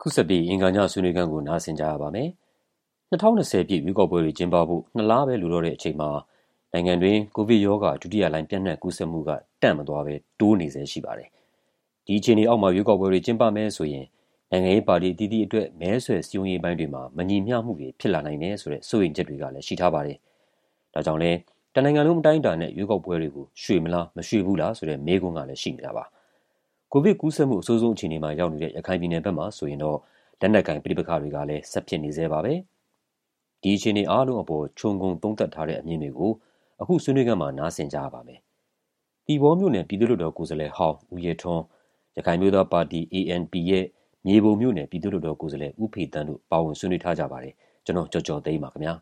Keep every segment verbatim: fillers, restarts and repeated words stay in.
ခုဆက်ပြီးအင်္ဂါညဆွေးနွေးခန်းကိုနားဆင်ကြရပါမယ်။၂၀၂၀ပြည့်ရွေးကောက်ပွဲတွေကျင်းပဖို့နှစ်လပဲလိုတော့တဲ့အချိန်မှာနိုင်ငံတွင်ကိုဗစ်ရောဂါဒုတိယလှိုင်းပြန့်နှံ့ကူးစက်မှုကတန့်မသွားဘဲတိုးနေဆဲရှိပါတယ်။ဒီအခြေအနေအောက်မှာရွေးကောက်ပွဲတွေကျင်းပမယ်ဆိုရင်နိုင်ငံရေးပါတီအသီးသီးအတွက်မဲဆွယ်စည်းရုံးရေးပိုင်းတွေမှာမညီမျှမှုတွေဖြစ်လာနိုင်တယ်ဆိုတဲ့စိုးရိမ်ချက်တွေကလည်းရှိထားပါတယ်။ဒါကြောင့်လည်းတနိုင်ငံလုံးအတိုင်းအတာနဲ့ရွေးကောက်ပွဲတွေကိုရွှေ့မလားမရွှေ့ဘူးလားဆိုတဲ့မေးခွန်းကလည်းရှိနေတာပါ။ကိုဗစ်ကူးစက်မှုအဆိုးဆုံးအခြေအနေမှာရောက်နေတဲ့ရခိုင်ပြည်နယ်ဘက်မှာဆိုရင်တော့လက်နက်ကိုင်ပဋိပက္ခတွေကလည်းဆက်ဖြစ်နေသေးပါပဲ။ဒီအခြေအနေအားလုံးအပေါ်ခြုံငုံသုံးသပ်ထားတဲ့အမြင်တွေကိုအခုဆွေးနွေးခန်းမှာနားဆင်ကြရပါမယ်။ဒီဘောမြို့နယ်ပြည်သူ့လွှတ်တော်ကိုယ်စားလှယ်ဟောင်းဦးရဲထွန်းရခိုင်မျိုးသားပါတီ A N P ရဲ့မြေပုံမြို့နယ်ပြည်သူ့လွှတ်တော်ကိုယ်စားလှယ်ဦးဖေတန်းတို့ပါဝင်ဆွေးနွေးထားကြပါတယ်။ကျွန်တော်ကြော်ကြော်သိမ်းပါခင်ဗျာ။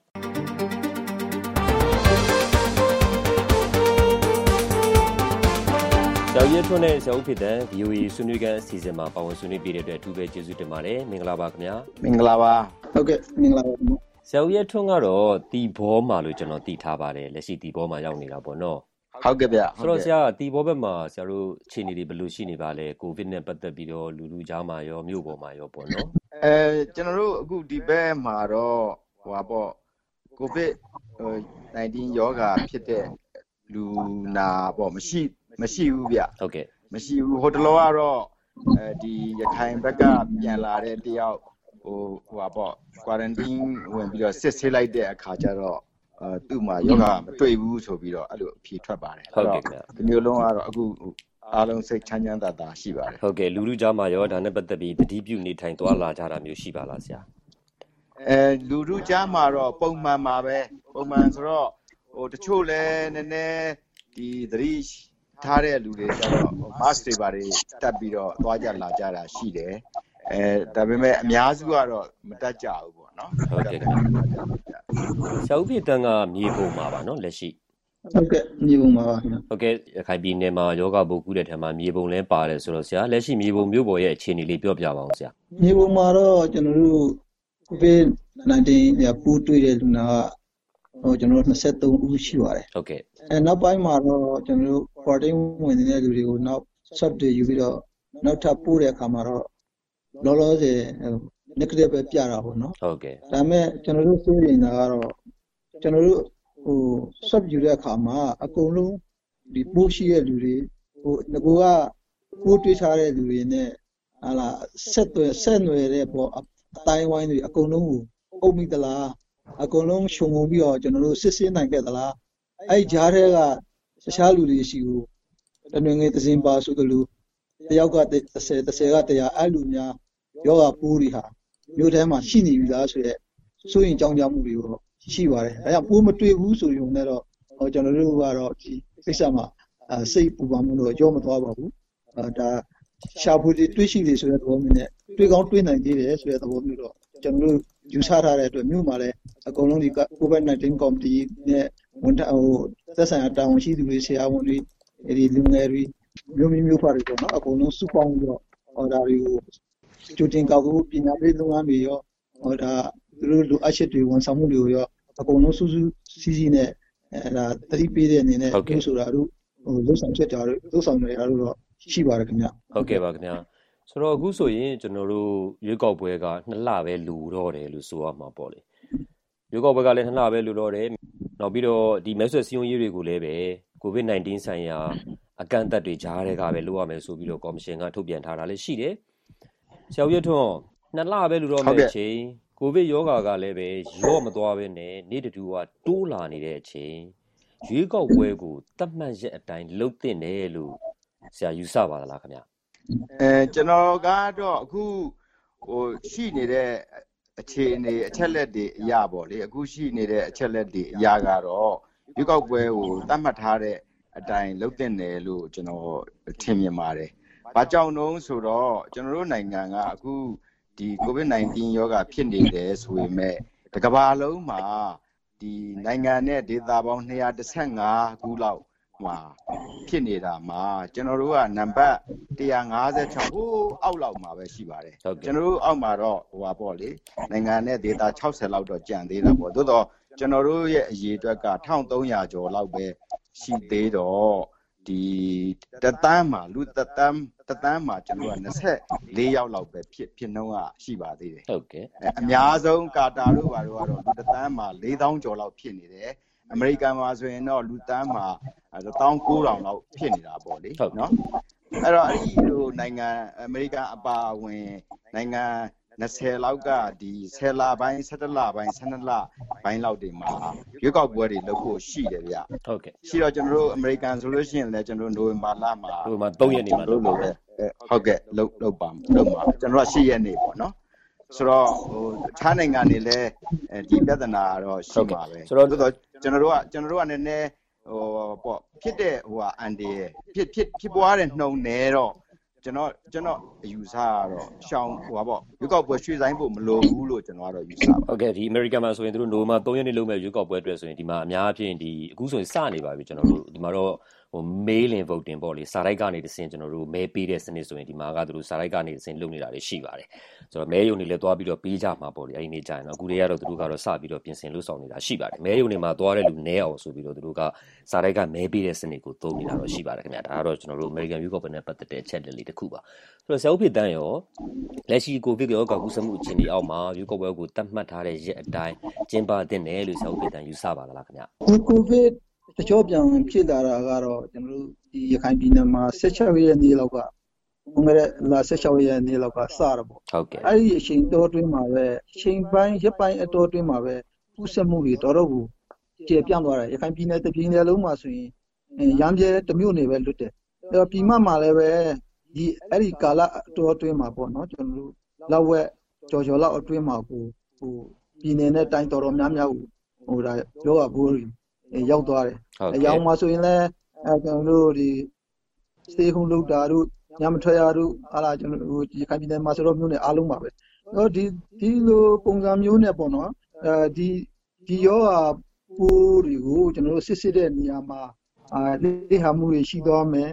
ဆရာရဲထွန်းနဲ့ဆရာဦးဖေတန်း V O A ဆွေးနွေးခန်းအစီအစဉ်မှာပါဝင်ဆွေးနွေးပေးတဲ့အတွက်အထူးပဲကျေးဇူးတင်ပါတယ်။မင်္ဂလာပါခင်ဗျာ။မင်္ဂလာပါ။ဟုတ်ကဲ့မင်္ဂလာပါခင်ဗျာ။ဆရာဦးရဲထွန်းကတော့တီဘောမှာလို့ကျွန်တော်သိထားပါတယ်။လက်ရှိတီဘောမှာရောက်နေတာပေါ့နော်။ဟုတ်ကဲ့ဗျ။ဆိုတော့ဆရာတီဘောဘက်မှာဆရာတို့အခြေအနေတွေဘယ်လိုရှိနေပါလဲ။ကိုဗစ်နဲ့ပတ်သက်ပြီးတော့လူလူကြားမှာရောမြို့ပေါ်မှာရောပေါ့နော်။အဲကျွန်တော်တို့အခုဒီဘက်မှာတော့ဟိုပါပေါ့ကိုဗစ်nineteenရောဂါဖြစ်တဲ့လူနာပေါ့မရှိမရှိဘူးဗျဟုတ်ကဲ့မရှိဘူးဟိုတလောကတော့အဲဒီရခိုင်ဘက်ကပြန်လာတဲ့တယောက်ဟိုဟိုပါပေါ့ quarantine ဝင်ပြီးတော့စစ်ဆေးလိုက်တဲ့အခါကျတော့အဲသူ့မှာယောဂမတွေ့ဘူးဆိုပြီးတော့အဲ့လိုအဖြေထွက်ပါတယ်ဟုတ်ကဲ့ဗျဒီမျိုးလုံးကတော့အခုအားလုံးစိတ်ချမ်းချမ်းသာသာရှိပါတယ်ဟုတ်ကဲ့လူလူကြားမှာရောဒါနဲ့ပတ်သက်ပြီးတတိပြုနေထိုင်သွားလာကြတာမျိုးရှိပါလားဆရာအဲလူလူကြားမှာတော့ပုံမှန်ပါပဲပုံမှန်ဆိုတော့ဟိုတချို့လဲနည်းနည်းဒီသတိထားတဲ့လူတွေကျတော့ mask တွေပါတွေတက်ပြီးတော့သွားကြလာကြတာရှိတယ်အဲဒါပေမဲ့အများစုကတော့မတက်ကြဘူးပေါ့နော်ဟုတ်ကဲ့ဆရာဦးဖေတန်းကမြေပုံမှာပါနော်လက်ရှိဟုတ်ကဲ့မြေပုံမှာပါခင်ဗျဟုတ်ကဲ့ရခိုင်ပြည်နယ်မှာယောဂပိုးကူးတဲ့ထက်မှာမြေပုံလဲပါတယ်ဆိုတော့ဆရာလက်ရှိမြေပုံမြို့ပေါ်ရဲ့အခြေအနေလေးပြောပြပါအောင်ဆရာမြေပုံမှာတော့ကျွန်တော်တို့ကိုဗစ်nineteenရပူးတွေ့တဲ့လူနာကဟိုကျွန်တော်တို့twenty-threeဦးရှိပါတယ်ဟုတ်ကဲ့အဲနောက်ပိုင်းမှာတော့ကျွန်တော်တို့ quarantine ဝင်နေတဲ့လူတွေကိုနောက် swab တွေယူပြီးတော့နောက်ထပ်ပို့တဲ့အခါမှာတော့လောလောဆယ် negative ပဲပြတာပေါ့နော်ဟုတ်ကဲ့ဒါပေမဲ့ကျွန်တော်တို့စိုးရိမ်တာကတော့ကျွန်တော်တို့ဟို swab ယူတဲ့အခါမှာအကုန်လုံးဒီပိုးရှိတဲ့လူတွေဟိုငကိုကပိုးတွေ့ထားတဲ့လူတွေနဲ့ဟာလာဆက်သွယ်ဆက်နွယ်တဲ့ပေါ့အတိုင်းဝိုင်းတွေအကုန်လုံးကိုအုပ်မိသလားအကုန်လုံးရှုံငုံပြီးတော့ကျွန်တော်တို့စစ်ဆေးနိုင်ခဲ့သလားအဲ့ကြားထဲကတခြားလူတွေရှိကိုတနင်္ဂနွေသစင်ပါဆိုလို့တယောက်က30 30ကတရားအဲ့လူများယောဂပိုးတွေဟာမြို့ထဲမှာရှိနေပြီလားဆိုရက်စိုးရင်ကြောင်းကြမှုတွေတော့ရှိပါတယ်ဒါကြောင့်ပိုးမတွေ့ဘူးဆိုရုံနဲ့တော့ဟောကျွန်တော်တို့ကတော့ဒီကိစ္စမှာစိတ်ပူပန်မှုတော့ကြောမသွားပါဘူးဒါရှာဖွေတွေ့ရှိတယ်ဆိုတဲ့သဘောမျိုးနဲ့တွေ့ကောင်းတွေ့နိုင်သေးတယ်ဆိုတဲ့သဘောမျိုးတော့ကျွန်တော်တို့ယူဆထားတဲ့အတွက်မြို့မှာလည်းအကုန်လုံးဒီ COVID nineteen ကော်မတီနဲ့ဝန်ထမ်းဟိုသက်ဆိုင်ရာတာဝန်ရှိသူတွေဆရာဝန်တွေအဲဒီလူငယ်တွေမြို့မျိုးမျိုးဖာတွေပေါ့နော်အကုန်လုံးစုပေါင်းပြီးတော့ဟောဒါတွေကိုကျူတင်ကောက်ကိုပညာပေးလုပ်ငန်းတွေရောဟောဒါသူတို့လူအချက်တွေဝန်ဆောင်မှုတွေရောအကုန်လုံးစုစုစည်းစည်းနဲ့အဲဒါသတိပေးတဲ့အနေနဲ့ပြောဆိုတာတို့ဟိုလုပ်ဆောင်ချက်ကြတို့လုပ်ဆောင်နေတာတို့တော့ရှိပါတယ်ခင်ဗျဟုတ်ကဲ့ပါခင်ဗျာဆိုတော့အခုဆိုရင်ကျွန်တော်တို့ရွေးကောက်ပွဲကနှစ်လပဲလူတော့တယ်လို့ဆိုရမှာပေါ့လေရွေးကောက်ပွဲကလည်းနှစ်လပဲလူတော့တယ်နောက်ပြီးတော့ဒီမဲဆွယ်စည်းရုံးရေးတွေကိုလည်းပဲ COVID nineteen ဆိုင်ရာအကန့်အသတ်တွေကြားထဲကပဲလုပ်ရမယ်ဆိုပြီးတော့ကော်မရှင်ကထုတ်ပြန်ထားတာလည်းရှိတယ်ဆရာဦးရထွန်းနှစ်လပဲလူတော့မယ့်အချိန်ကိုဗစ်ရောဂါကလည်းပဲရော့မသွားဘဲနဲ့နေ့တူကတိုးလာနေတဲ့အချိန်ရွေးကောက်ပွဲကိုတတ်မှတ်ရက်အတိုင်းလုပ်တင်တယ်လို့ဆရာယူဆပါသလားခင်ဗျအဲကျွန်တော်ကတော့အခုဟိုရှိနေတဲ့အခြေအနေအချက်လက်တွေအရာပေါ့လေအခုရှိနေတဲ့အချက်လက်တွေအရာကတော့ရွေးကောက်ပွဲကိုတတ်မှတ်ထားတဲ့အတိုင်းလုပ်တင်တယ်လို့ကျွန်တော်ထင်မြင်ပါတယ်။ဘာကြောင့်လဲဆိုတော့ကျွန်တော်တို့နိုင်ငံကအခုဒီ COVID nineteen ရောဂါဖြစ်နေတယ်ဆိုပေမဲ့တစ်ကမ္ဘာလုံးမှာဒီနိုင်ငံနဲ့ဒေသပေါင်းtwo hundred fifteenခုလောက်မှာဖြစ်နေတာမှာကျွန်တော်တို့ကနံပါတ်one fifty-sixဟိုးအောက်လောက်မှာပဲရှိပါတယ်ကျွန်တော်တို့အောက်မှာတော့ဟိုပါပေါ့လေနိုင်ငံနဲ့ဒေသsixtyလောက်တော့ကြံသေးတာပေါ့သို့တော့ကျွန်တော်တို့ရဲ့အရေးအတွက်ကone thousand three hundredကျော်လောက်ပဲရှိသေးတော့ဒီတသန်းမှာလူတသန်းတသန်းမှာကျွန်တော်ကtwenty-fourယောက်လောက်ပဲဖြစ်ဖြစ်နှုန်းကရှိပါသေးတယ်ဟုတ်ကဲ့အများဆုံးကာတာတို့ဘာတို့ကတော့လူတသန်းမှာfour thousandကျော်လောက်ဖြစ်နေတယ်အမေရိကန်မှာဆိုရင်တော့လူသန်းမှာone thousand nine hundredလောက်ဖြစ်နေတာပေါ့လေနော်အဲ့တော့အဲ့ဒီလိုနိုင်ငံအမေရိကန်အပါအဝင်နိုင်ငံtwentyလောက်ကဒီtenလပိုင်းsevenလပိုင်းtwelveလပိုင်းလောက်တွေမှာရွေးကောက်ပွဲတွေလုပ်ဖို့ရှိတယ်ဗျဟုတ်ကဲ့ရှိတော့ကျွန်တော်တို့အမေရိကန်ဆိုလို့ရှိရင်လည်းကျွန်တော်တို့နိုဝင်ဘာလမှာနိုဝင်ဘာthreeရက်နေ့မှာလုပ်လို့ဟုတ်ကဲ့လုပ်လုပ်ပါလုပ်ပါကျွန်တော်ကeightရက်နေ့ပေါ့နော်ဆိုတော့ဟိုခြားနိုင်ငံတွေလည်းဒီပြဿနာတော့ရှိမှာပဲဆိုတော့ကျွန်တော်တို့ကကျွန်တော်တို့ကနည်းနည်းဟိုပေါ့ဖြစ်တဲ့ဟိုဟာအန်ဒီဖြစ်ဖြစ်ဖြစ်ပွားတဲ့နှုံနေတော့ကျွန်တော်ကျွန်တော်အယူဆကတော့ရှောင်းဟိုပါပေါ့ရွေးကောက်ပွဲရွှေ့ဆိုင်ဖို့မလိုဘူးလို့ကျွန်တော်ကတော့ယူဆပါဟုတ်ကဲ့ဒီ American မှာဆိုရင်တို့နိုဝင်ဘာthreeရက်နေ့လုပ်မဲ့ရွေးကောက်ပွဲအတွက်ဆိုရင်ဒီမှာအများအပြားဒီအခုဆိုရင်စနေပါပြီကျွန်တော်တို့ဒီမှာတော့ဟို mail in voting ပေါ့လေစာတိုက်ကနေတစင်ကျွန်တော်တို့မဲပေးတဲ့စနစ်ဆိုရင်ဒီမှာကတို့စာတိုက်ကနေတစင်လုပ်နေတာတွေရှိပါတယ်ဆိုတော့မဲယုံတွေလည်းတွားပြီးတော့ပေးကြမှာပေါ့လေအဲ့ဒီနေ့ကျရင်တော့အခုတည်းကတော့တို့ကတော့စပြီးတော့ပြင်ဆင်လို့ဆောင်နေတာရှိပါတယ်မဲယုံတွေမှာတွားတဲ့လူနည်းအောင်ဆိုပြီးတော့တို့ကစာတိုက်ကမဲပေးတဲ့စနစ်ကိုသုံးနေတာတော့ရှိပါတယ်ခင်ဗျာဒါကတော့ကျွန်တော်တို့ American ရွေးကောက်ပွဲနဲ့ပတ်သက်တဲ့အချက်တွေလေးတစ်ခုပါဆိုတော့ဆရာဦးဖေတန်းရောလက်ရှိကိုဗစ်ရောဂါကူးစက်မှုအခြေအနေအောက်မှာရွေးကောက်ပွဲကိုတတ်မှတ်ထားတဲ့ရက်အတိုင်းကျင်းပတဲ့နယ်လို့ဆရာဦးဖေတန်းယူဆပါလားခင်ဗျာကိုဗစ်တချို့ပြန်ဖြစ်လာတာကတော့ကျွန်တော်တို့ဒီရခိုင်ပြည်နယ်မှာsixteenရက်နေ့လောက်ကငွေလာsixteenရက်နေ့လောက်ကစရပေါ့ဟုတ်ကဲ့အဲ့ဒီအချိန်တော်တွင်းမှာပဲအချိန်ပိုင်းရက်ပိုင်းအတော်တွင်းမှာပဲကူးစက်မှုတွေတော်တော်ကိုကျေပြန့်သွားတယ်ရခိုင်ပြည်နယ်တပြည်နယ်လုံးမှာဆိုရင်ရမ်းပြဲတစ်မြို့နယ်ပဲလွတ်တယ်အဲ့တော့ပြည်မမှာလည်းပဲဒီအဲ့ဒီကာလအတော်အတွင်းမှာပေါ့နော်ကျွန်တော်တို့လောက်ဝက်ကြော်ကြော်လောက်အတွင်းမှာကိုဟိုပြည်နယ်နဲ့တိုင်းတော်တော်များများကိုဟိုဒါပြောတာဘိုးတွေရောက်သွားတယ်အရောင်မှာဆိုရင်လည်းအဲကျွန်တော်တို့ဒီ stay home လုပ်တာတို့ညမထွက်ရတို့ဟာလာကျွန်တော်တို့ဒီခိုင်ပြည်နယ်မှာဆိုတော့မြို့နယ်အားလုံးပါပဲတော့ဒီဒီလိုပုံစံမျိုးနဲ့ပေါ့နော်အဲဒီဒီရောပိုးတွေကိုကျွန်တော်တို့စစ်စစ်တဲ့နေရာမှာအာလေ့ဟာမှုတွေရှိသွားမယ်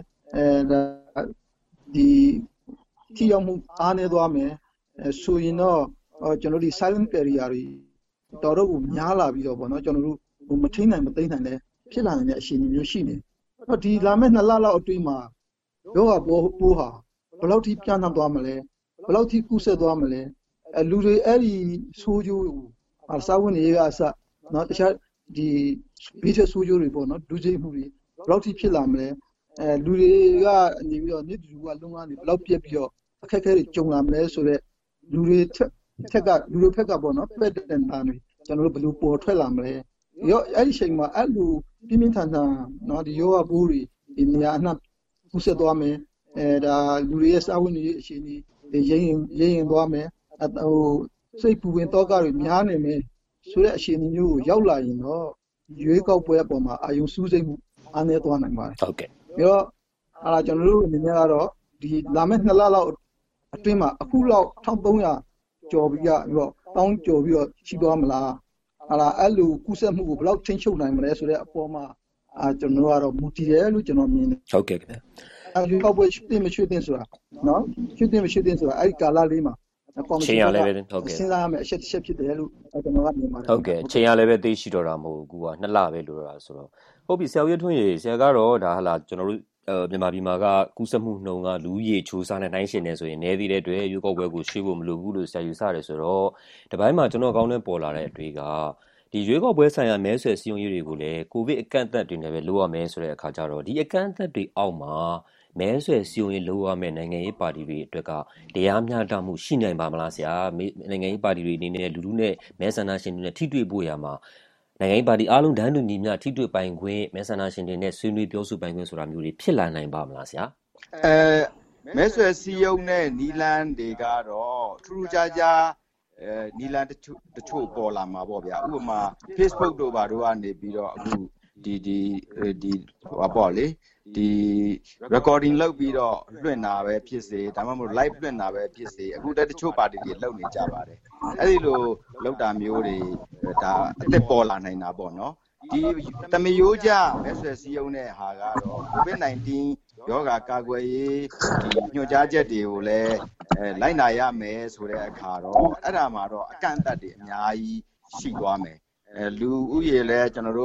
အဲဒီထိရောက်မှုအားနည်းသွားမယ်အဲဆိုရင်တော့ကျွန်တော်တို့ဒီ silent barrier တွေတော်တော့ကိုများလာပြီးတော့ပေါ့နော်ကျွန်တော်တို့ဟိုမထိနိုင်မသိနိုင်လဲဖြစ်လာနေတဲ့အခြေအနေမျိုးရှိနေတော့ဒီလာမယ့်နှစ်လလောက်အတွင်းမှာရောဂါပိုးပိုးဟာဘယ်လောက်ထိပြန့်နှံ့သွားမလဲဘယ်လောက်ထိကူးစက်သွားမလဲအဲလူတွေအဲ့ဒီဆိုးကျိုးအစာဝင်တွေကအစနော်တခြားဒီဘေးချက်ဆိုးကျိုးတွေပေါ့နော်ဒုစရိုက်မှုတွေဘယ်လောက်ထိဖြစ်လာမလဲအဲလူတွေကနေပြီးတော့မြစ်တူကလုံကနေဘယ်လောက်ပြက်ပြီးတော့အခက်အခဲတွေကြုံလာမလဲဆိုတော့လူတွေထက်ကလူတွေဖက်ကပေါ့နော်ဖက်တဲ့နာတွေကျွန်တော်တို့ဘယ်လိုပေါ်ထွက်လာမလဲရောအဲ့ဒီချိန်မှာအဲ့လိုပြင်းပြင်းထန်ထန်နော်ဒီယောဂပိုးတွေဒီနေရာအနှံ့ကူးစက်သွားမယ်အဲဒါလူတွေရဲ့စာဝင်တွေအခြေအနေရိရင်ရိရင်သွားမယ်ဟိုစိတ်ပူဝင်တော့ကတွေများနေမယ်ဆိုတဲ့အခြေအနေမျိုးကိုရောက်လာရင်တော့ရွေးကောက်ပွဲအပေါ်မှာအာယုံစူးစိတ်မှုအားနည်းသွားနိုင်ပါတယ်ဟုတ်ကဲ့ပြီးတော့အဲ့ဒါကျွန်တော်တို့အနေနဲ့ကတော့ဒီလာမယ့်နှစ်လလောက်အတွင်းမှာအခုလောက်one thousand three hundredကျော်ပြီးတော့တောင်းကျော်ပြီးတော့ရှိသွားမလားဟာလာအဲ့လိုကူးစက်မှုကိုဘယ်လောက်ထိန်းချုပ်နိုင်မလဲဆိုတဲ့အပေါ်မှာအာကျွန်တော်ကတော့မူတည်တယ်လို့ကျွန်တော်မြင်တယ်ဟုတ်ကဲ့ခင်ဗျာအဲဒီကောက်ပွဲရှိတင်မရှိတင်ဆိုတာနော်ရှိတင်မရှိတင်ဆိုတာအဲ့ဒီကာလလေးမှာချိန်ရလည်းပဲဟုတ်ကဲ့စဉ်းစားရမယ်အချက်တစ်ချက်ဖြစ်တယ်လို့ကျွန်တော်ကမြင်ပါတယ်ဟုတ်ကဲ့ချိန်ရလည်းပဲသိရှိတော့တာမဟုတ်ဘူးကွာနှစ်လပဲလို့တော့ဆိုတော့ဟုတ်ပြီဆရာဦးရထွန်းရေဆရာကတော့ဒါဟာလာကျွန်တော်တို့မြန်မာပြည်မှာကကူးစက်မှုနှုန်းကလူကြီးချိုးစားနဲ့တိုင်းရှင်နေဆိုရင်နည်းသေးတဲ့အတွက်ရွေးကောက်ပွဲကိုရွှေ့ဖို့မလိုဘူးလို့ဆရာယူဆတယ်ဆိုတော့ဒီပိုင်းမှာကျွန်တော်ကောင်းတဲ့ပေါ်လာတဲ့အတွေ့ကဒီရွေးကောက်ပွဲဆိုင်ရာမဲဆွယ်စည်းရုံးရေးတွေကိုလည်းကိုဗစ်အကန့်အသတ်တွေနဲ့ပဲလုပ်ရမယ်ဆိုတဲ့အခါကျတော့ဒီအကန့်အသတ်တွေအောက်မှာမဲဆွယ်စည်းရုံးရေးလုပ်ရမယ်နိုင်ငံရေးပါတီတွေအတွက်ကတရားမျှတမှုရှိနိုင်ပါမလားဆရာနိုင်ငံရေးပါတီတွေအနေနဲ့လူလူနဲ့မဲဆန္ဒရှင်တွေနဲ့ထိတွေ့ဖို့ရမှာနိုင်ငံရေးပါတီအားလုံးဒန်းတူညီမျှထိတွေ့ပိုင်ခွင့်မဲဆန္ဒရှင်တွေနဲ့ဆွေးနွေးပြောဆိုပိုင်ခွင့်ဆိုတာမျိုးတွေဖြစ်လာနိုင်ပါမလားဆရာအဲမဲဆွယ်စည်းရုံးတဲ့နီလန်းတွေကတော့ထူးထူးခြားခြားအဲနီလန်းတချို့တချို့ပေါ်လာမှာပေါ့ဗျာဥပမာ Facebook တို့ဘာတို့ကနေပြီးတော့အခုဒီဒီဒီဟိုပေါ့လေဒီ recording လုပ်ပြီးတော့လွှင့်တာပဲဖြစ်စေဒါမှမဟုတ် live လွှင့်တာပဲဖြစ်စေအခုတချို့ပါတီတွေလုပ်နေကြပါတယ်အဲ့ဒီလိုလုပ်တာမျိုးတွေဒါအသက်ပေါ်လာနိုင်တာပေါ့နော်ဒီတမယိုးကြမဲဆွယ်စည်းရုံးတဲ့ဟာကတော့ COVID nineteen ရောဂါကာကွယ်ရေးဒီညွှန်ကြားချက်တွေကိုလည်းအဲလိုက်နာရမယ်ဆိုတဲ့အခါတော့အဲ့ဒါမှာတော့အကန့်အသတ်တွေအများကြီးရှိသွားမယ်အဲလူဥယေလည်းကျွန်တော်တို့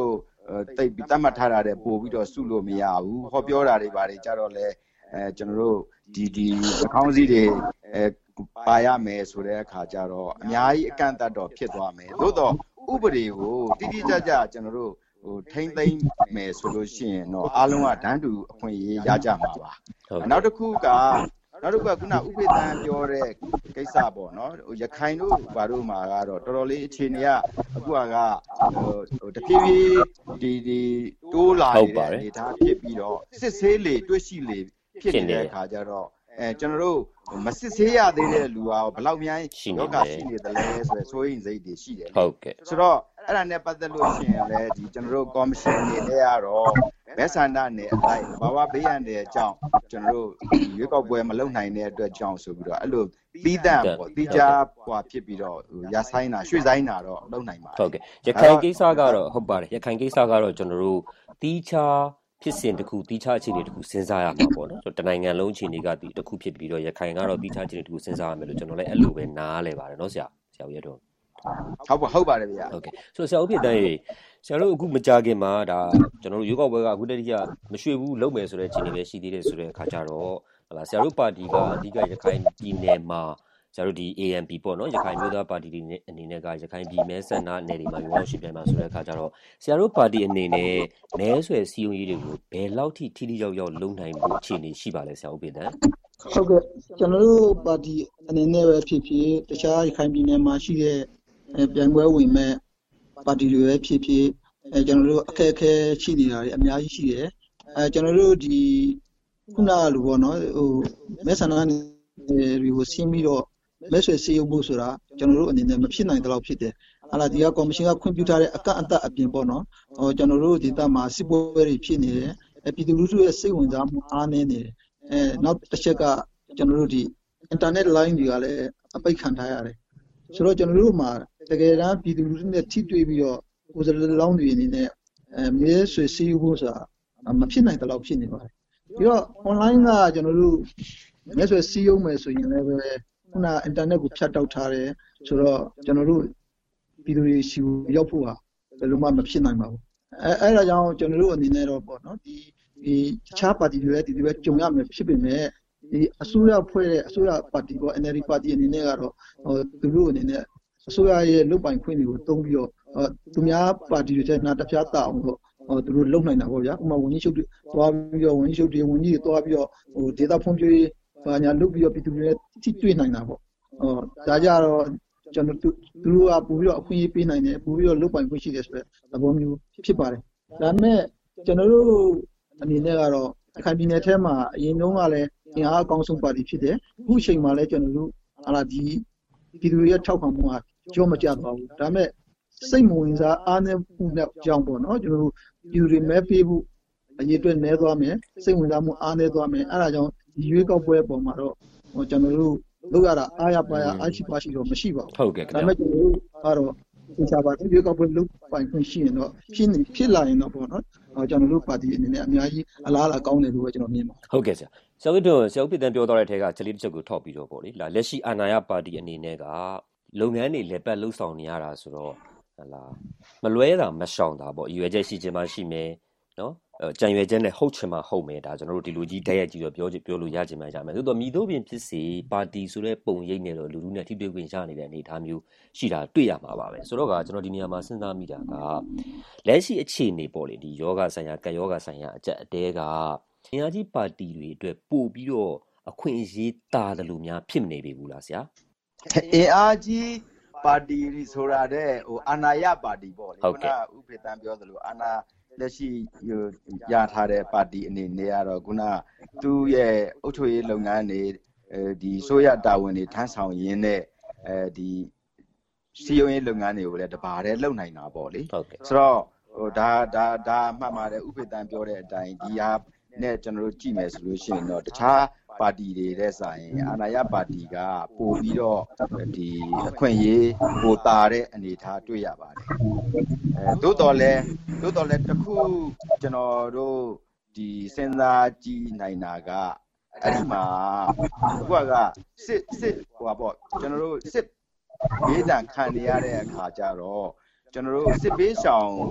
တိတ်ပြီးတတ်မှတ်ထားတာတဲ့ပို့ပြီးတော့စုလို့မရဘူးဟောပြောတာတွေဘာတွေကြတော့လဲအဲကျွန်တော်တို့ဒီဒီအကောင့်စီတွေအဲပါရမယ်ဆိုတဲ့အခါကျတော့အများကြီးအကန့်အသတ်တော့ဖြစ်သွားမယ်သို့တော့ဥပဒေကိုတိတိကျကျကျွန်တော်တို့ဟိုထိမ့်သိမ့်မယ်ဆိုလို့ရှိရင်တော့အားလုံးကဒန်းတူအခွင့်အရေးရကြမှာပါနောက်တစ်ခုကနောက်တစ်ခုကခုနဥပိသံပြောတဲ့ကိစ္စပေါ့နော်ဟိုရခိုင်တို့ဘာတို့မှာကတော့တော်တော်လေးအခြေအနေကအခုကဟိုတဖြည်းဖြည်းဒီဒီတိုးလာနေတဲ့အနေအထားဖြစ်ပြီးတော့စစ်ဆေးလေတွေ့ရှိလေဖြစ်နေတဲ့အခါကျတော့အဲကျွန်တော်တို့မစစ်ဆေးရသေးတဲ့လူကဘယ်လောက်များယောဂရှိနေတယ်လဲဆိုရယ်ဆိုရင်စိတ်တွေရှိတယ်ဟုတ်ကဲ့ဆိုတော့အဲ့ဒါနဲ့ပတ်သက်လို့ရှိရင်လည်းဒီကျွန်တော်တို့ကော်မရှင်အနေနဲ့ကတော့ဘက်ဆန္ဒနဲ့အလိုက်ဘာဝဘေးရန်တဲ့အကြောင်းကျွန်တော်တို့ရွေးကောက်ပွဲမလုပ်နိုင်တဲ့အတွက်ကြောင့်ဆိုပြီးတော့အဲ့လိုပြီးတန့်ပေါ့တိကျပွားဖြစ်ပြီးတော့ရဆိုင်တာရွှေ့ဆိုင်တာတော့လုပ်နိုင်ပါတယ်ဟုတ်ကဲ့ရခိုင်ကိစ္စကတော့ဟုတ်ပါတယ်ရခိုင်ကိစ္စကတော့ကျွန်တော်တို့တိကျဖြစ်စဉ်တစ်ခုတိကျအခြေအနေတစ်ခုစဉ်းစားရမှာပေါ့နော်တနိုင်ငံလုံးအခြေအနေကဒီတစ်ခုဖြစ်ပြီးတော့ရခိုင်ကတော့တိကျအခြေအနေတစ်ခုစဉ်းစားရမယ်လို့ကျွန်တော်လည်းအဲ့လိုပဲနားလဲပါတယ်နော်ဆရာဆရာဦးရတော့ဟုတ်ပါဟုတ်ပါတယ်ဗျာဟုတ်ကဲ့ဆိုတော့ဆရာဦးပြတန်းရေဆရာတို့အခုမကြခင်မှာဒါကျွန်တော်တို့ရွေးကောက်ပွဲကအခုတည်းကမရွှေ့ဘူးလုပ်မယ်ဆိုတဲ့အခြေအနေပဲရှိသေးတယ်ဆိုတဲ့အခါကျတော့ဟလာဆရာတို့ပါတီကအဓိကရခိုင်ပြည်နယ်မှာဆရာတို့ဒီ A M P ပေါ့နော်ရခိုင်မျိုးသားပါတီတွေအနေနဲ့ကရခိုင်ပြည်မဲဆန္ဒနယ်တွေမှာရွေးကောက်ရှိပြန်မှာဆိုတဲ့အခါကျတော့ဆရာတို့ပါတီအနေနဲ့မဲဆွယ်စည်းရုံးရေးတွေကိုဘယ်လောက်ထိထိထိရောက်ရောက်လုပ်နိုင်ဖို့အခြေအနေရှိပါလဲဆရာဦးပြတန်းဟုတ်ကဲ့ကျွန်တော်တို့ပါတီအနေနဲ့ပဲဖြစ်ဖြစ်တခြားရခိုင်ပြည်နယ်မှာရှိတဲ့ပြိုင်ပွဲဝင်မဲ့ပါတီတွေပဲဖြစ်ဖြစ်အဲကျွန်တော်တို့အခက်အခဲရှိနေတာတွေအများကြီးရှိတယ်အဲကျွန်တော်တို့ဒီခုနကလိုပေါ့နော်ဟိုမဲဆန္ဒနယ်တွေကိုဆင်းပြီးတော့မဲဆွယ်စည်းရုံးဖို့ဆိုတာကျွန်တော်တို့အနေနဲ့မဖြစ်နိုင်တော့ဖြစ်တယ်ဟာလာဒီကကော်မရှင်ကခွင့်ပြုထားတဲ့အကန့်အသတ်အပြင်ပေါ့နော်ဟိုကျွန်တော်တို့ဒေသမှာစစ်ပွဲတွေဖြစ်နေတယ်အပြည်သူလူထုရဲ့စိတ်ဝင်စားမှုအားနည်းနေတယ်အဲနောက်တစ်ချက်ကကျွန်တော်တို့ဒီ internet line တွေကလည်းအပိတ်ခံထားရတယ်ဆိုတော့ကျွန်တော်တို့မှာတကယ်တမ်းပြည်သူလူထုနဲ့ထိတွေ့ပြီးတော့ကိုယ်စားလှယ်လောင်းတွေအနေနဲ့အဲမဲဆွယ်စည်းရုံးဖို့ဆိုတာမဖြစ်နိုင်တော့ဖြစ်နေပါတယ်ပြီးတော့ online ကကျွန်တော်တို့မဲဆွယ်စည်းရုံးမယ်ဆိုရင်လည်းပဲခုန internet ကိုဖြတ်တောက်ထားတယ်ဆိုတော့ကျွန်တော်တို့ပြည်သူတွေရှိရောက်ဖို့ဟာဘယ်လိုမှမဖြစ်နိုင်ပါဘူးအဲအဲ့ဒါကြောင့်ကျွန်တော်တို့အနေနဲ့တော့ပေါ့နော်ဒီဒီတခြားပါတီတွေလည်းဒီလိုပဲကြုံရမယ်ဖြစ်ပေမဲ့ဒီအစိုးရဖွဲ့တဲ့အစိုးရပါတီပေါ့ N L D ပါတီအနေနဲ့ကတော့ဟိုသူတို့အနေနဲ့အစိုးရရဲ့လုပ်ပိုင်ခွင့်တွေကိုတုံးပြီးတော့သူများပါတီတွေတဲ့နာတပြားတာအောင်တော့ဟိုသူတို့လုပ်နိုင်တာပေါ့ဗျာဥပမာဝန်ကြီးချုပ်တွေသွားပြီးတော့ဝန်ကြီးချုပ်တွေဝန်ကြီးတွေသွားပြီးတော့ဟိုဒေတာဖွံ့ဖြိုးရေးဘာညာလုပ်ပြီးတော့ပြည်သူတွေထိတွေ့နိုင်တာပေါ့ဟောဒါကြတော့ကျွန်တော်သူတို့ကပို့ပြီးတော့အခွင့်အရေးပေးနိုင်တယ်ပို့ပြီးတော့လုပ်ပိုင်ခွင့်ရှိတယ်ဆိုတဲ့သဘောမျိုးဖြစ်ပါတယ်ဒါပေမဲ့ကျွန်တော်တို့အနေနဲ့ကတော့အခိုင်ပြည်နယ်ထဲမှာအရင်တုန်းကလည်းအင်အားအကောင်းဆုံးပါတီဖြစ်တယ်အခုအချိန်မှာလည်းကျွန်တော်တို့ဟာလာဒီပြည်သူတွေရဲ့ထောက်ခံမှုကကြောမကျသွားဘူးဒါပေမဲ့စိတ်မဝင်စားအားနည်းမှုနဲ့ကြောင်းပေါ့နော်ကျွန်တော်တို့ပြည်သူတွေမဲပေးဖို့အရေးအတွက်နည်းသွားမယ်စိတ်ဝင်စားမှုအားနည်းသွားမယ်အဲ့ဒါကြောင့်ဒီရွေးကောက်ပွဲပေါ်မှာတော့ဟိုကျွန်တော်တို့လုပ်ရတာအားရပါရအားရှိပါရှိတော့မရှိပါဘူးဟုတ်ကဲ့ဒါပေမဲ့ကျွန်တော်တို့ကတော့ဒီစားပါရွေးကောက်ပွဲလုပ်ပိုင်ခွင့်ရှိရင်တော့ဖြစ်နေဖြစ်လာရင်တော့ပေါ့နော်ဟိုကျွန်တော်တို့ပါတီအနေနဲ့အများကြီးအလားအလာကောင်းတယ်လို့ပဲကျွန်တော်မြင်ပါတယ်ဟုတ်ကဲ့ဆရာဆရာတို့ဆရာဦးပြတန်းပြောသွားတဲ့ထဲကချက်လေးတစ်ချက်ကိုထောက်ပြီးတော့ပေါ့လေလက်ရှိအာဏာရပါတီအနေနဲ့ကလုပ်ငန်းတွေလက်ပတ်လှုပ်ဆောင်နေရတာဆိုတော့ဟလာမလွဲတာမရှောင်တာပေါ့ရွယ်ချက်ရှိခြင်းမှရှိမယ်နော်ကြံရွယ်ချက်နဲ့ဟုတ်ချင်မှဟုတ်မယ်ဒါကျွန်တော်တို့ဒီလူကြီးဓာတ်ရိုက်ကြည့်တော့ပြောပြောလို့ရခြင်းမှရမယ်သို့တော့မိတို့ပင်ဖြစ်စေပါတီဆိုတဲ့ပုံရိပ်နဲ့တော့လူလူနဲ့ထိတွေ့ခွင့်ရနေတဲ့အနေအထားမျိုးရှိတာတွေ့ရမှာပါပဲဆိုတော့ကကျွန်တော်ဒီနေရာမှာစဉ်းစားမိတာကလက်ရှိအခြေအနေပေါ့လေဒီယောဂဆိုင်ရာကယောဂဆိုင်ရာအကျက်အတဲကအင်အားကြီးပါတီတွေအတွက်ပို့ပြီးတော့အခွင့်အရေးတာတယ်လို့များဖြစ်မနေပြီဘူးလားဆရာအင်အားကြီးပါတီဆိုတာတဲ့ဟိုအာဏာရပါတီပေါ့လေခုနဥပဒေတန်းပြောသလိုအာဏာလက်ရှိရထားတဲ့ပါတီအနေနဲ့ကတော့ခုနသူ့ရဲ့အုပ်ချုပ်ရေးလုပ်ငန်းတွေအဲဒီဆိုရတာဝန်တွေထမ်းဆောင်ရင်းနဲ့အဲဒီစီယုံရေးလုပ်ငန်းတွေကိုလည်းတပါးတည်းလုပ်နိုင်တာပေါ့လေဆိုတော့ဟိုဒါဒါဒါမှတ်ပါတယ်ဥပဒေတန်းပြောတဲ့အတိုင်းဒီဟာနဲ့ကျွန်တော်တို့ကြည့်မယ်ဆိုလို့ရှိရင်တော့တခြားပါတီတွေတဲ့ဆိုင်အာဏာရပါတီကပို့ပြီးတော့ဒီအခွင့်အရေးပိုတာတဲ့အနေအထားတွေ့ရပါတယ်အဲသို့တော်လဲသို့တော်လဲတခုကျွန်တော်တို့ဒီစဉ်းစားကြည့်နိုင်တာကအဲ့ဒီမှာခုကစစ်စစ်ဟိုပါပေါ့ကျွန်တော်တို့စစ်ဘေးဒဏ်ခံနေရတဲ့အခါကျတော့ကျွန်တော်တို့စစ်ဘေးရှောင်ဟ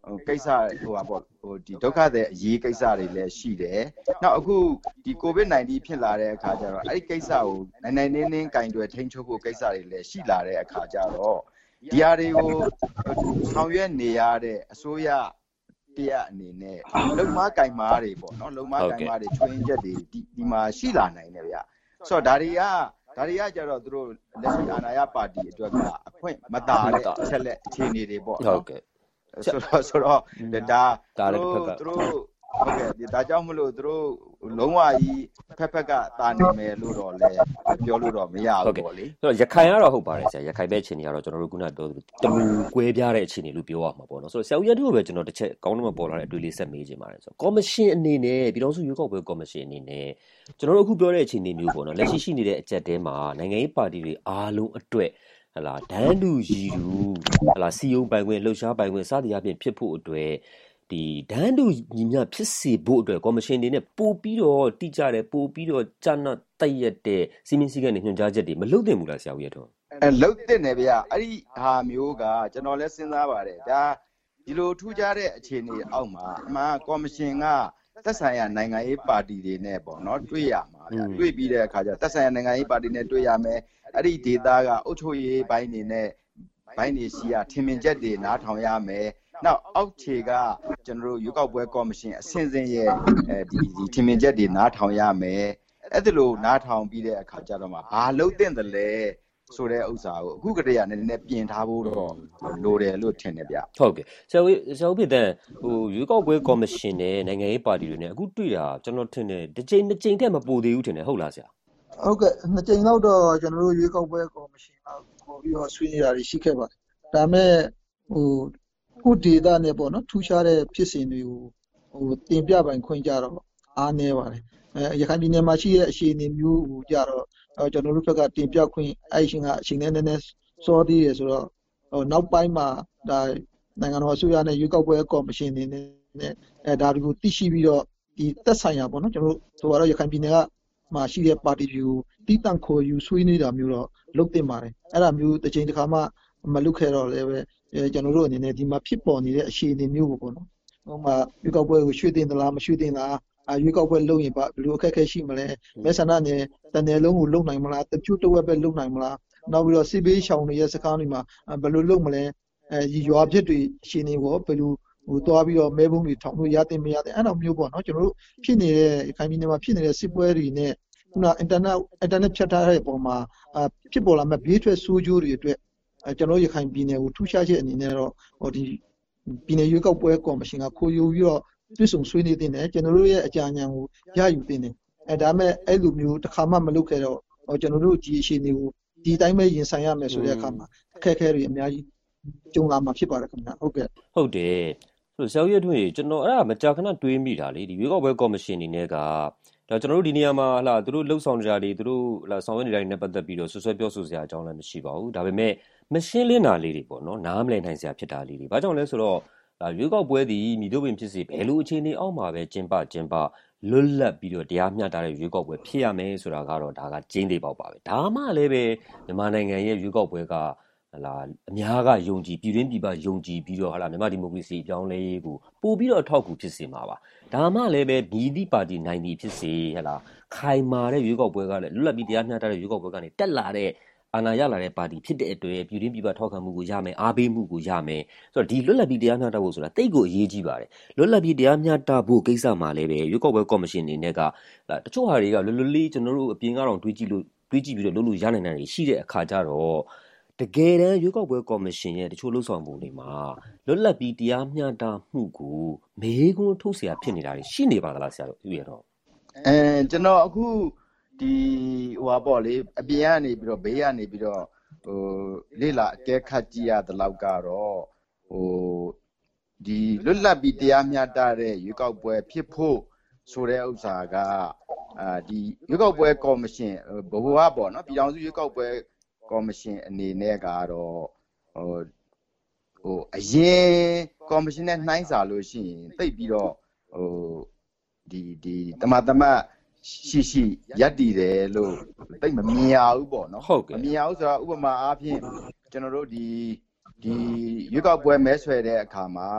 ကိစ္စဟိုပါပေါ့ဟိုဒီဒုက္ခတဲ့အရေးကိစ္စတွေလည်းရှိတယ်နောက်အခုဒီ COVID nineteen ဖြစ်လာတဲ့အခါကျတော့အဲ့ဒီကိစ္စကိုနိုင်နိုင်နင်းနင်းကင်တွယ်ထိန်းချုပ်ဖို့ကိစ္စတွေလည်းရှိလာတဲ့အခါကျတော့ဒီဟာတွေကိုဆောင်ရွက်နေရတဲ့အစိုးရတရားအနေနဲ့လုံမကင်မာတွေပေါ့နော်လုံမကင်မာတွေချွင်းချက်တွေဒီဒီမှာရှိလာနိုင်တယ်ဗျဆိုတော့ဒါတွေကဒါတွေကကြတော့သူတို့လက်ရှိအာဏာရပါတီအတွက်ကအခွင့်မတာတဲ့အချက်လက်အခြေအနေတွေပေါ့ဟုတ်ကဲ့ဆိုတော့ဆိုတော့ဒါဒါလည်းတစ်ဖက်ကသူတို့ဟုတ်ကဲ့ဒါကြောင့်မလို့သူတို့လုံးဝကြီးဖက်ဖက်ကတာနေမယ်လို့တော့လည်းပြောလို့တော့မရဘူးပေါ့လေဆိုတော့ရခိုင်ကတော့ဟုတ်ပါတယ်ဆရာရခိုင်ပဲအခြေအနေကတော့ကျွန်တော်တို့ခုနပြောသလိုတလူကွဲပြားတဲ့အခြေအနေလို့ပြောရမှာပေါ့နော်ဆိုတော့ဆရာဦးရတို့ပဲကျွန်တော်တစ်ချက်ကောင်းတော့မပေါ်လာတဲ့အတွေ့အလေးဆက်မေးချင်ပါတယ်ဆိုတော့ကော်မရှင်အနေနဲ့ပြည်တော်စုရွေးကောက်ပွဲကော်မရှင်အနေနဲ့ကျွန်တော်တို့အခုပြောတဲ့အခြေအနေမျိုးပေါ့နော်လက်ရှိရှိနေတဲ့အကြက်တဲမှာနိုင်ငံရေးပါတီတွေအားလုံးအတွက်ဟလာဒန်းတူရီတူဟလာစီယုံပိုင်ခွင့်လှုပ်ရှားပိုင်ခွင့်စသည်အပြင်ဖြစ်ဖို့အတွက်ဒီဒန်းတူညီမျှဖြစ်စေဖို့အတွက်ကော်မရှင်တွေနဲ့ပို့ပြီးတော့တိကျတယ်ပို့ပြီးတော့ကြာနာတိုက်ရက်တဲ့စီမင်းစည်းကမ်းတွေညွှန်ကြားချက်တွေမလုပ်သင့်ဘူးလားဆရာဦးရထွန်းအဲလုပ်သင့်တယ်ဗျအဲ့ဒီဟာမျိုးကကျွန်တော်လည်းစဉ်းစားပါတယ်ဒါဒီလိုထူးခြားတဲ့အခြေအနေအောက်မှာအမှန်ကော်မရှင်ကသက်ဆိုင်ရာနိုင်ငံရေးပါတီတွေနဲ့ပေါ့နော်တွေ့ရမှာဗျတွေ့ပြီးတဲ့အခါကျသက်ဆိုင်ရာနိုင်ငံရေးပါတီနဲ့တွေ့ရမယ်အဲ့ဒီဒေသကအုပ်ချုပ်ရေးဘိုင်းတွေနဲ့ဘိုင်းတွေရှိရထင်မြင်ချက်တွေနားထောင်ရမယ်နောက်အောက်ခြေကကျွန်တော်တို့ရွေးကောက်ပွဲကော်မရှင်အဆင့်ဆင့်ရဲ့အဲဒီဒီထင်မြင်ချက်တွေနားထောင်ရမယ်အဲ့ဒါလိုနားထောင်ပြီးတဲ့အခါကျတော့မှဘာလုပ်သင့်တယ်လဲဆိုတဲ့ဥစ္စာကိုအခုကတည်းကနည်းနည်းပြင်ထားဖို့တော့လိုတယ်လို့ထင်တယ်ဗျဟုတ်ကဲ့ဆရာဆရာဦးဖြစ်တဲ့ဟိုရွေးကောက်ပွဲကော်မရှင်နဲ့နိုင်ငံရေးပါတီတွေနဲ့အခုတွေ့တာကျွန်တော်ထင်တယ်တစ်ချိန်တစ်ချိန်တည်းမပိုသေးဘူးထင်တယ်ဟုတ်လားဆရာဟုတ်ကဲ့နှစ်ကြိမ်လောက်တော့ကျွန်တော်တို့ရွေးကောက်ပွဲကော်မရှင်ကခေါ်ပြီးတော့ဆွေးနွေးတာတွေရှိခဲ့ပါတယ်ဒါမဲ့ဟိုခုဒေတာနဲ့ပေါ့နော်ထူးခြားတဲ့ဖြစ်စဉ်တွေကိုဟိုတင်ပြပိုင်ခွင့်ကြတော့အားနည်းပါတယ်အဲရခိုင်ပြည်နယ်မှာရှိတဲ့အခြေအနေမျိုးကိုကြတော့ကျွန်တော်တို့ဘက်ကတင်ပြခွင့်အဲ့ရှင်ကအချိန်နဲ့နည်းနည်းစောသေးရဆိုတော့ဟိုနောက်ပိုင်းမှာဒါနိုင်ငံတော်အစိုးရနဲ့ရွေးကောက်ပွဲကော်မရှင်တွေနဲ့အဲဒါတွေကိုသိရှိပြီးတော့ဒီသက်ဆိုင်ရာပေါ့နော်ကျွန်တော်တို့ဆိုတော့ရခိုင်ပြည်နယ်ကမှာရှိတဲ့ပါတီတွေကိုတီးတန့်ခေါ်ယူဆွေးနွေးတာမျိုးတော့လုပ်တင်ပါတယ်အဲ့ဒါမျိုးတစ်ချိန်တစ်ခါမှမလုပ်ခဲ့တော့လည်းပဲကျွန်တော်တို့အနေနဲ့ဒီမှာဖြစ်ပေါ်နေတဲ့အခြေအနေမျိုးကိုပေါ့နော်ဟိုမှာရွေးကောက်ပွဲကိုရွှေ့တင်သလားမရွှေ့တင်လားအရွေးကောက်ပွဲလုပ်ရင်ဘယ်လိုအခက်အခဲရှိမလဲမဲဆန္ဒနယ်တနယ်လုံးကိုလုပ်နိုင်မလားတချို့တစ်ဝက်ပဲလုပ်နိုင်မလားနောက်ပြီးတော့စစ်ဘေးရှောင်တွေရဲ့စကားတွေမှာဘယ်လိုလုပ်မလဲအဲရွာဖြစ်တွေအခြေအနေကိုဘယ်လိုဟိုတွားပြီးတော့မဲဘုံတွေထောင်လို့ရတဲ့မရတဲ့အဲ့လိုမျိုးပေါ့နော်ကျွန်တော်တို့ဖြစ်နေတဲ့ခိုင်ပြည်နယ်မှာဖြစ်နေတဲ့စစ်ပွဲတွေနဲ့ခုနအင်တာနက်အင်တာနက်ဖြတ်ထားတဲ့ပုံမှာဖြစ်ပေါ်လာမဲ့ဘေးထွက်ဆိုးကျိုးတွေအတွက်ကျွန်တော်ရခိုင်ပြည်နယ်ကိုထူးခြားချက်အနေနဲ့တော့ဟိုဒီပြည်နယ်ရွေးကောက်ပွဲကော်မရှင်ကခိုးယူပြီးတော့တွေ့ဆုံဆွေးနွေးတင်တယ်ကျွန်တော်တို့ရဲ့အကြံဉာဏ်ကိုရယူတင်တယ်အဲဒါမဲ့အဲ့လိုမျိုးတစ်ခါမှမလုပ်ခဲ့တော့ဟိုကျွန်တော်တို့ဒီအခြေအနေကိုဒီတိုင်းပဲရင်ဆိုင်ရမယ်ဆိုတဲ့အခါမှာအခက်အခဲတွေအများကြီးကြုံလာမှာဖြစ်ပါတယ်ခင်ဗျာဟုတ်ကဲ့ဟုတ်တယ်ဆိုဆရာရထွေကျွန်တော်အဲ့ဒါမကြာခဏတွေးမိတာလေဒီရွေးကောက်ပွဲကော်မရှင်အနေနဲ့ကဒါကျွန်တော်တို့ဒီနေရာမှာဟလာသူတို့လှုပ်ဆောင်ကြတာတွေသူတို့ဟလာဆောင်ရွက်နေတာတွေနဲ့ပတ်သက်ပြီးတော့ဆွဆွဲပြောဆိုစရာအကြောင်းလည်းမရှိပါဘူးဒါပေမဲ့မရှင်းလင်းတာလေးတွေပေါ့နော်နားမလည်နိုင်စရာဖြစ်တာလေးတွေဘာကြောင့်လဲဆိုတော့ဒါရွေးကောက်ပွဲဒီမိတို့ပင်ဖြစ်စေဘယ်လိုအခြေအနေအောက်မှာပဲကျင်းပကျင်းပလွတ်လပ်ပြီးတော့တရားမျှတတဲ့ရွေးကောက်ပွဲဖြစ်ရမယ်ဆိုတာကတော့ဒါကကျင်းသေးပေါက်ပါပဲဒါမှလည်းပဲမြန်မာနိုင်ငံရဲ့ရွေးကောက်ပွဲကဟလာအများကယုံကြည်ပြည်တွင်းပြည်ပယုံကြည်ပြီးတော့ဟလာမြန်မာဒီမိုကရေစီအပြောင်းလဲရေးကိုပို့ပြီးတော့အထောက်အကူဖြစ်စေမှာပါဒါမှလည်းပဲမြည်သည့်ပါတီနိုင်သည်ဖြစ်စေဟလာခိုင်မာတဲ့ရွေးကောက်ပွဲကလည်းလွတ်လပ်ပြီးတရားမျှတတဲ့ရွေးကောက်ပွဲကနေတက်လာတဲ့အာဏာရလာတဲ့ပါတီဖြစ်တဲ့အတွက်ပြည်တွင်းပြည်ပထောက်ခံမှုကိုရမယ်အားပေးမှုကိုရမယ်ဆိုတော့ဒီလွတ်လပ်ပြီးတရားမျှတဖို့ဆိုတာတိတ်ကိုအရေးကြီးပါတယ်လွတ်လပ်ပြီးတရားမျှတဖို့ကိစ္စမှာလည်းပဲရွေးကောက်ပွဲကော်မရှင်အနေနဲ့ကတချို့ဟာတွေကလွတ်လွတ်လေးကျွန်တော်တို့အပြင်ကတော့တွေးကြည့်လို့တွေးကြည့်ပြီးတော့လုပ်လို့ရနိုင်တယ်ရှိတဲ့အခါကျတော့တကယ်တမ်းရွေးကောက်ပွဲကော်မရှင်ရဲ့တချို့လှုပ်ဆောင်ပုံတွေမှာလွတ်လပ်ပြီးတရားမျှတမှုကိုမေးခွန်းထုတ်เสียဖြစ်နေတာတွေရှိနေပါသလားဆရာတို့ဥရတော့အဲကျွန်တော်အခုဒီဟိုပါပေါ့လေအပြင်ကနေပြီးတော့ဘေးကနေပြီးတော့ဟိုလေ့လာအကဲခတ်ကြည့်ရတဲ့လောက်ကတော့ဟိုဒီလွတ်လပ်ပြီးတရားမျှတတဲ့ရွေးကောက်ပွဲဖြစ်ဖို့ဆိုတဲ့ဥစ္စာကအာဒီရွေးကောက်ပွဲကော်မရှင်ဘဘွားပေါ့နော်ပြည်ထောင်စုရွေးကောက်ပွဲကော်မရှင်အနေနဲ့ကတော့ဟိုဟိုအရင်ကော်မရှင်နဲ့နှိုင်းစာလို့ရှိရင်တိတ်ပြီးတော့ဟိုဒီဒီတမတမရှိရှိရက်တည်တယ်လို့တိတ်မမြင်ရဘူးပေါ့နော်မမြင်ရဘူးဆိုတော့ဥပမာအားဖြင့်ကျွန်တော်တို့ဒီဒီရွေးကောက်ပွဲမဲဆွဲတဲ့အခါမှာ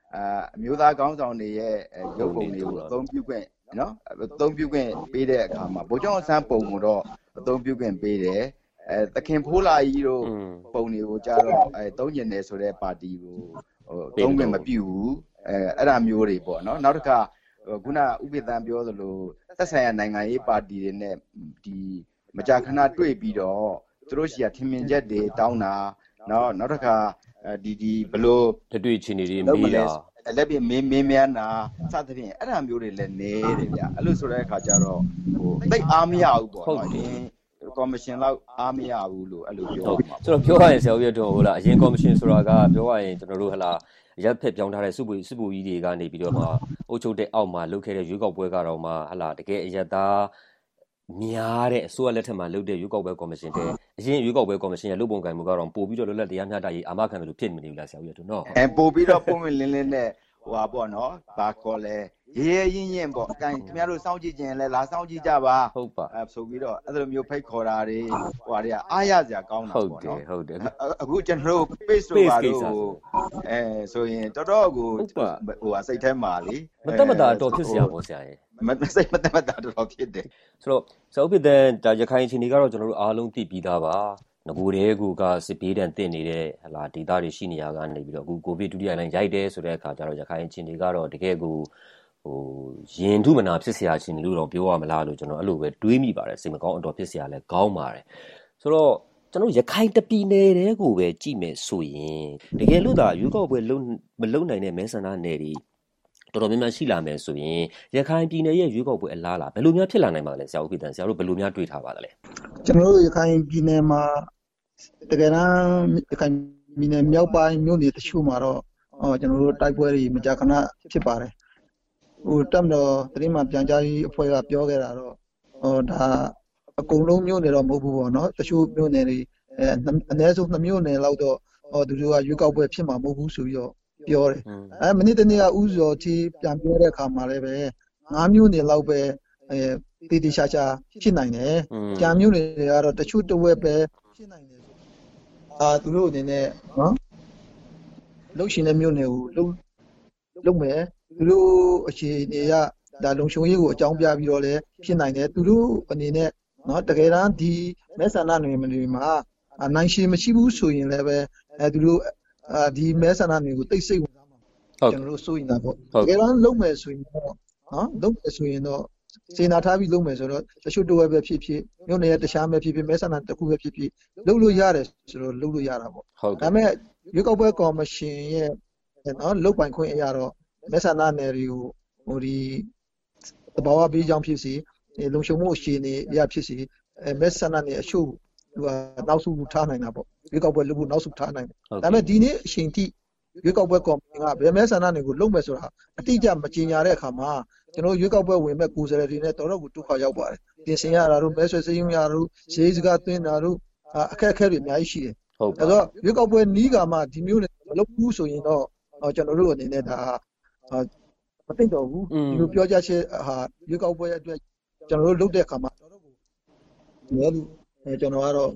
အာအမျိုးသားခေါင်းဆောင်တွေရဲ့ရုပ်ပုံတွေကိုအသုံးပြုခွင့်နော်အသုံးပြုခွင့်ပေးတဲ့အခါမှာဗိုလ်ချုပ်အောင်ဆန်းပုံကိုတော့အသုံးပြုခွင့်ပေးတယ်အဲသခင်ဖိုးလာကြီးတို့ပုံတွေကိုကြတော့အဲသုံးကျင်တယ်ဆိုတဲ့ပါတီကိုဟိုသုံးခွင့်မပြုဘူးအဲအဲ့ဒါမျိုးတွေပေါ့နော်နောက်တစ်ခါခုနဥပိသံပြောသလိုသက်ဆိုင်ရာနိုင်ငံရေးပါတီတွေနဲ့ဒီမကြာခဏတွေ့ပြီးတော့သူတို့ရှိရထင်မြင်ချက်တွေတောင်းတာနော်နောက်တစ်ခါဒီဒီဘလို့လက်တွေ့ချင်းတွေမေးတာလက်ပြမင်းမင်းများနာစသဖြင့်အဲ့ဒါမျိုးတွေလည်းနေတယ်ဗျအဲ့လိုဆိုတဲ့အခါကျတော့ဟိုသိအားမရဘူးပေါ့နော်ဒီကော်မရှင်လောက်အားမရဘူးလို့အဲ့လိုပြောပါဆိုတော့ပြောရရင်ဆရာဦးရထွန်းဟိုလားအရင်ကော်မရှင်ဆိုတာကပြောရရင်ကျွန်တော်တို့ဟလာရက်ဖက်ပြောင်းထားတဲ့စုပူစုပူကြီးတွေကနေပြီးတော့မှအုပ်ချုပ်တဲ့အောက်မှာလုပ်ခဲ့တဲ့ရွေးကောက်ပွဲကတော့မှဟလာတကယ်အရသားများတဲ့အစိုးရလက်ထက်မှာလုပ်တဲ့ရွေးကောက်ပွဲကော်မရှင်တဲ့အရင်ရွေးကောက်ပွဲကော်မရှင်ရဲ့လုပ်ပုံကိုင်မှုကတော့ပို့ပြီးတော့လွတ်လပ်တရားမျှတရေးအာမခံတယ်လို့ဖြစ်နေပြီလားဆရာဦးရထွန်းနော်အဲပို့ပြီးတော့ပုံမှန်လင်းလင်းနဲ့ဟိုပါပေါ့နော်ဘာခေါ်လဲရေရဲရင်းရင်းပေါ့အကန်ခင်ဗျားတို့စောင့်ကြည့်ခြင်းလဲလာစောင့်ကြည့်ကြပါဟုတ်ပါအဲဆိုပြီးတော့အဲ့လိုမျိုးဖိတ်ခေါ်တာတွေဟိုဟာတွေကအားရစရာကောင်းတာပေါ့နော်ဟုတ်တယ်အခုကျွန်တော်တို့ page တို့ပါလို့အဲဆိုရင်တော်တော်ကိုဟိုဟာစိတ်ထဲမှာလေမတမတာတော့ဖြစ်စရာပေါ့ဆရာရဲ့မစိတ်မတမတာတော့ဖြစ်တယ်ဆိုတော့ဇောဖြစ်တဲ့ဒါရခိုင်ချင်းတွေကတော့ကျွန်တော်တို့အားလုံးသိပြီးသားပါငကိုတဲ့ကူကစစ်ပေးတန်တင်နေတဲ့ဟလာဒေတာတွေရှိနေရကနေပြီးတော့အခုကိုဗစ်ဒုတိယလိုင်းရိုက်တယ်ဆိုတဲ့အခါကျတော့ရခိုင်ချင်းတွေကတော့တကယ်ကိုဟိုရင်ထုမနာဖြစ်เสียချင်းလို့တော့ပြောရမလားလို့ကျွန်တော်အဲ့လိုပဲတွေးမိပါတယ်စိတ်မကောင်းအတော်ဖြစ်เสียလဲကောင်းပါတယ်ဆိုတော့ကျွန်တော်ရခိုင်တပီနယ်တဲကိုပဲကြည့်မယ်ဆိုရင်တကယ်လို့သာရွေးကောက်ပွဲလုံးမလုံးနိုင်တဲ့မဲဆန္ဒနယ်တွေတော်တော်များများရှိလာမယ်ဆိုရင်ရခိုင်ပြည်နယ်ရဲ့ရွေးကောက်ပွဲအလားလားဘယ်လိုများဖြစ်လာနိုင်ပါလဲဆရာဦးပြည်တန်ဆရာတို့ဘယ်လိုများတွေးထားပါသလဲကျွန်တော်တို့ရခိုင်ပြည်နယ်မှာတကယ်တမ်းရခိုင်ပြည်နယ်မြောက်ပိုင်းမြို့နယ်တချို့မှာတော့အော်ကျွန်တော်တို့တိုက်ပွဲတွေမကြာခဏဖြစ်ပါတယ်ဟိုတက်မတော်တရင်မှာပြန်ကြားရေးအဖွဲ့ကပြောခဲ့တာတော့ဟိုဒါအကုန်လုံးမြို့နယ်တော့မဟုတ်ဘူးပေါ့နော်တချို့မြို့နယ်တွေအဲအနည်းဆုံးနှစ်မြို့နယ်လောက်တော့ဟောသူတို့ကရွေးကောက်ပွဲဖြစ်မှာမဟုတ်ဘူးဆိုပြီးတော့ပြောတယ်အဲမနေ့တနေ့ကဥစောတီပြန်ပြောတဲ့အခါမှာလည်းပဲငါးမြို့နယ်လောက်ပဲအဲတည်တည်ရှာရှာဖြစ်နိုင်တယ်ကြံမြို့နယ်တွေကတော့တချို့တဝက်ပဲဖြစ်နိုင်တယ်အာသူတို့အနေနဲ့နော်လှုပ်ရှင်တဲ့မြို့နယ်ကိုလှုပ်လှုပ်မယ်သူတို့အခြေအနေကဒါလုံခြုံရေးကိုအကြောင်းပြပြီးတော့လည်းဖြစ်နိုင်တယ်သူတို့အနေနဲ့နော်တကယ်တမ်းဒီမဲဆန္ဒနယ်တွေမှာနိုင်ရှိမရှိဘူးဆိုရင်လည်းပဲအဲသူတို့အာဒီမဲဆန္ဒနယ်ကိုတိတ်ဆိတ်ဝင်သွားမှာကျွန်တော်တို့စိုးရင်တာပေါ့တကယ်တမ်းလုံမယ်ဆိုရင်တော့နော်လုံမယ်ဆိုရင်တော့စေနာထားပြီးလုံမယ်ဆိုတော့တချို့တဝက်ပဲဖြစ်ဖြစ်မြို့နယ်တခြားပဲဖြစ်ဖြစ်မဲဆန္ဒတစ်ခုပဲဖြစ်ဖြစ်လုံလို့ရတယ်ဆိုတော့လုံလို့ရတာပေါ့ဒါပေမဲ့ရွေးကောက်ပွဲကော်မရှင်ရဲ့နော်လုံပိုင်ခွင့်အရာတော့မဲဆန္ဒနယ်တွေကိုဟိုဒီတဘာဝပေးကြောင်းဖြစ်စီလုံခြုံမှုအခြေအနေအရာဖြစ်စီအဲမဲဆန္ဒနယ်အချို့သူကနောက်ဆုထားနိုင်တာပေါ့ရွေးကောက်ပွဲလုပ်ဖို့နောက်ဆုထားနိုင်တယ်ဒါပေမဲ့ဒီနေ့အချိန်ထိရွေးကောက်ပွဲကော်မရှင်ကဗမဲဆန္ဒနယ်ကိုလုံမယ်ဆိုတာအတိအကျမကြေညာတဲ့အခါမှာကျွန်တော်ရွေးကောက်ပွဲဝင်မဲ့ကိုယ်စားလှယ်တွေနဲ့တော်တော်ကိုဒုက္ခရောက်ပါတယ်ပြင်ဆင်ရတာတို့မဲဆွယ်စည်းရုံးရတာတို့ဈေးစကားသွင်းတာတို့အခက်အခဲတွေအများကြီးရှိတယ်ဟုတ်ပါတော့ရွေးကောက်ပွဲနီးကမှဒီမျိုးနဲ့မလုပ်ဘူးဆိုရင်တော့ကျွန်တော်တို့အနေနဲ့ဒါမသိတော့ဘူးဒီလိုပြောကြချက်ဟာရွေးကောက်ပွဲအတွက်ကျွန်တော်တို့လုပ်တဲ့အခါမှာတော်တော်ကိုလဲလို့ကျွန်တော်ကတော့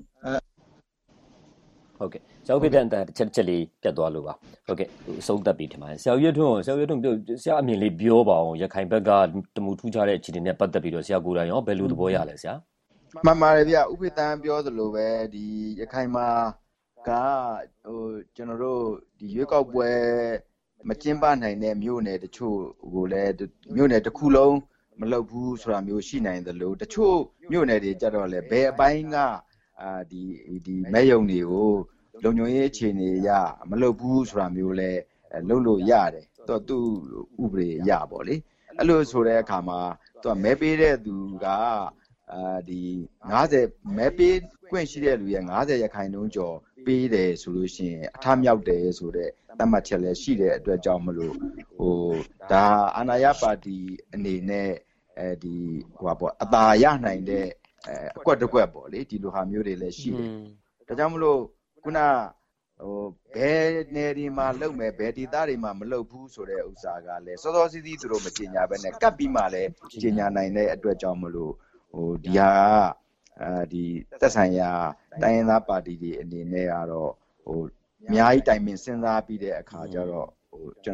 ဟုတ်ကဲ့ဆရာဦးပြတဲ့တစ်ချက်ချက်လေးပြတ်သွားလို့ပါဟုတ်ကဲ့အဆုံးသတ်ပြီးထင်ပါတယ်ဆရာဦးရထွန်းဆရာဦးရထွန်းပြောဆရာအမြင်လေးပြောပါအောင်ရခိုင်ဘက်ကတမူထူးခြားတဲ့အခြေအနေနဲ့ပတ်သက်ပြီးတော့ဆရာကိုယ်တိုင်ရောဘယ်လိုသဘောရလဲဆရာမှန်ပါတယ်ဗျဥပိသံပြောသလိုပဲဒီရခိုင်မှာကဟိုကျွန်တော်တို့ဒီရွေးကောက်ပွဲမကျင်းပနိုင်တဲ့မြို့နယ်တချို့ကိုလည်းမြို့နယ်တစ်ခုလုံးမလုပ်ဘူးဆိုတာမျိုးရှိနိုင်တယ်လို့တချို့မြို့နယ်တွေကြတော့လေဘယ်အပိုင်းကအာဒီဒီမဲယုံတွေကိုလုံခြုံရေးအခြေအနေရမလုပ်ဘူးဆိုတာမျိုးလဲလုပ်လို့ရတယ်တော့သူ့ဥပဒေရပါလေအဲ့လိုဆိုတဲ့အခါမှာသူကမဲပေးတဲ့သူကအာဒီငါးဆယ်မဲပေးခွင့်ရှိတဲ့လူရဲ့ငါးဆယ်ရာခိုင်နှုန်းကျော်ပေးတယ်ဆိုလို့ရှိရင်အထမြောက်တယ်ဆိုတဲ့သတ်မှတ်ချက်လည်းရှိတဲ့အတွက်ကြောင့်မလို့ဟိုဒါအာဏာရပါတီအနေနဲ့အဲဒီဟိုပါပေါ့အသာရနိုင်တဲ့အကွက်တစ်ကွက်ပေါ့လေဒီလိုဟာမျိုးတွေလည်းရှိတယ်ဒါကြောင့်မလို့ခုနဟိုဘယ်နယ်ဒီမှာလုပ်မယ်ဘယ်ဒေသတွေမှာမလုပ်ဘူးဆိုတဲ့ဥစ္စာကလည်းစောစောစီးစီးသူတို့မကြေညာဘဲနဲ့ကပ်ပြီးမှလည်းကြေညာနိုင်တဲ့အတွက်ကြောင့်မလို့ဟိုဒီဟာအာဒီသက်ဆိုင်ရာတိုင်းရင်းသားပါတီတွေအနေနဲ့ကတော့ဟိုအများကြီးတိုင်ပင်စဉ်းစားပြီးတဲ့အခါကျတော့ဟိုကျွန်တော်တို့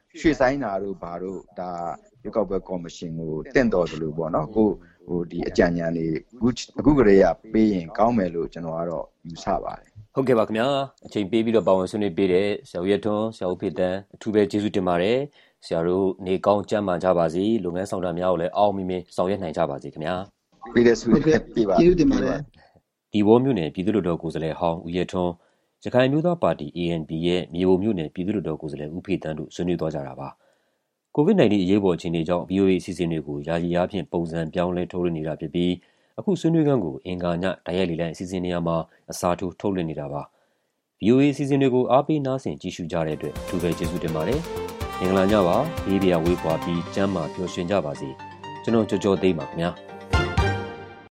ရွှေ့ဆိုင်တာတို့ဘာတို့ဒါရွေးကောက်ပွဲကော်မရှင်ကိုတင့်တော်တယ်လို့ပေါ့နော်ကိုဟိုဒီအကြံဉာဏ်တွေအခုအခုကလေးကပေးရင်ကောင်းမယ်လို့ကျွန်တော်ကတော့ယူဆပါတယ်ဟုတ်ကဲ့ပါခင်ဗျာအချိန်ပေးပြီးတော့ပါဝင်ဆွေးနွေးပေးတဲ့ဆရာဦးရထွန်းဆရာဦးဖေတန်းအထူးပဲကျေးဇူးတင်ပါတယ်ဆရာတို့နေကောင်းကြမ်းမှကြပါစေလုပ်ငန်းဆောင်တာများကိုလည်းအောင်မြင်မြင်ဆောင်ရွက်နိုင်ကြပါစေခင်ဗျာပြီးတဲ့ဆုပြပါကျေးဇူးတင်ပါတယ်ဒီဝေါ်မြို့နယ်ပြည်သူ့လွှတ်တော်ကိုယ်စားလှယ်ဟောင်းဦးရထွန်းရခိုင်မျိုးသားပါတီ A N P ရဲ့မြေပုံမြို့နယ်ပြည်သူ့လွှတ်တော်ကိုယ်စားလှယ်ဦးဖေတန်းတို့ဆွေးနွေးသွားကြတာပါကိုဗစ် -19 အရေးပေါ်အခြေအနေကြောင့် V O A အစီအစဉ်တွေကိုယာယီအားဖြင့်ပုံစံပြောင်းလဲထုတ်လွှင့်နေတာဖြစ်ပြီးအခုဆွေးနွေးခန်းကိုအင်္ဂါညတိုက်ရိုက်လေလံအစီအစဉ်နေရာမှာအစားထိုးထုတ်လွှင့်နေတာပါ V O A အစီအစဉ်တွေကိုအားပေးနားဆင်ကြည့်ရှုကြတဲ့အတွက်အထူးပဲကျေးဇူးတင်ပါတယ်။မင်္ဂလာညပါ။ဘေးပြာဝေးပွားပြီးကျမ်းမာပျော်ရွှင်ကြပါစေ။ကျွန်တော်ကြော်ကြော်သိမ်းပါခင်ဗျာ။